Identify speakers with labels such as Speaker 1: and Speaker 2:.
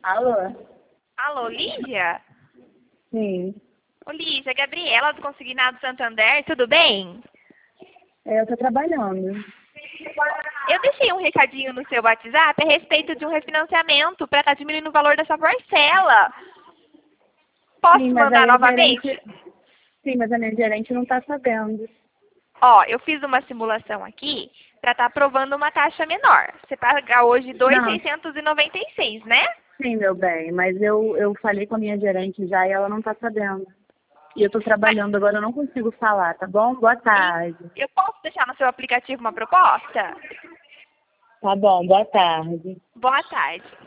Speaker 1: Alô?
Speaker 2: Alô, Lígia?
Speaker 1: Sim.
Speaker 2: Ô, Lígia, Gabriela do Consignado Santander, tudo bem?
Speaker 1: Eu tô trabalhando.
Speaker 2: Eu deixei um recadinho no seu WhatsApp a respeito de um refinanciamento para estar diminuindo o valor da sua parcela. Posso
Speaker 1: Sim, mas
Speaker 2: mandar
Speaker 1: aí a
Speaker 2: novamente?
Speaker 1: gerente. Sim, mas a minha gerente não tá sabendo.
Speaker 2: Ó, eu fiz uma simulação aqui para estar aprovando uma taxa menor. Você paga hoje
Speaker 1: Não,
Speaker 2: 2.696, né?
Speaker 1: sim, meu bem, mas eu falei com a minha gerente já e ela não tá sabendo. E eu tô
Speaker 2: Mas
Speaker 1: trabalhando agora, eu não consigo falar, tá bom? Boa tarde.
Speaker 2: eu posso deixar no seu aplicativo uma proposta?
Speaker 1: Tá bom, boa tarde.
Speaker 2: Boa tarde.